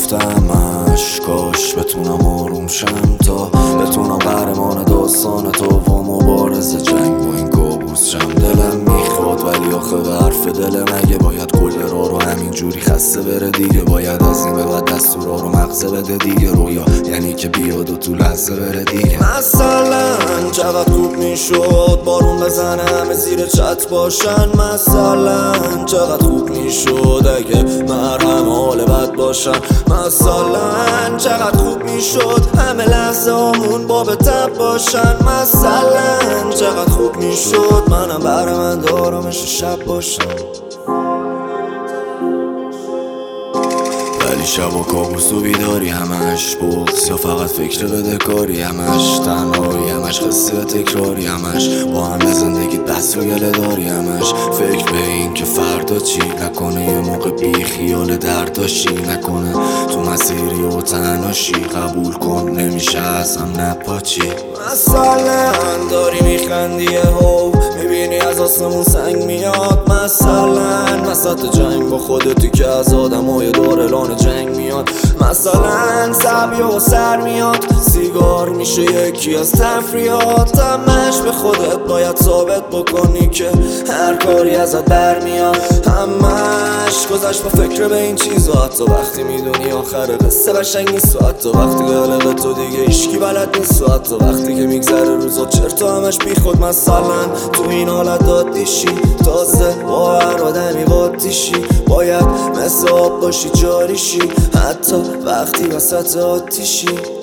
گفتمش کاش بتونم آروم شم تا بتونم قهرمان داستان تو و مبارز جنگ با این کابوس شم. دلم میخواد ولی آخه به حرف دل مگه باید کل راه رو همینجوری خسته بره دیگه؟ باید از این به بعد دستورا رو مغزه بده دیگه؟ رویا یعنی که بیاد و تو لحظه بره دیگه. مثلا چقدر خوب میشد بارون بزنه همه زیر چت باشن. مثلا چقدر خوب میشد اگه مرهم حال بد باشن. مثلا چقدر خوب میشد همه لحظه همون باب تب باشن. مثلا چقدر خوب میشد منم بهره‌مند آرامش شب باشم. ولی شب و کابوس و بیداری همش بغض یا فقط فکر بدهکاری همش تنهایی همش قصه تکراری همش با همه زندگی بس و گله داری همش فکر به این که فردا چی نکنه یه موقع بی خیال درد داشتی نکنه تو مسیری و تنهاشی قبول کن نمیشه ازم نپاچی. مثلا داری میخندی هو میبینی از آسمون سنگ میاد. مثلا وسط جنگ با خودتی که از آدمای دور اعلان جنگ میاد. مثلا سبیه و سر میاد سیگار میشه یکی از تفریحات. همش به خودت باید ثابت بکنی که هر کاری ازت برمیاد. همش گذشت با فکر به این چیزا حتی وقتی میدونی آخر قصه قشنگ نیست و حتی وقتی قلق تو دیگه هیچکی بلد نیست و حتی وقتی که میگذره روزا چرتا همش بی خود. مثلا تو این حالت عادیشی تازه با هر آدمی قاطیشی باید مثل آب باشی جاریشی حتی وقتی وسط آتیشی.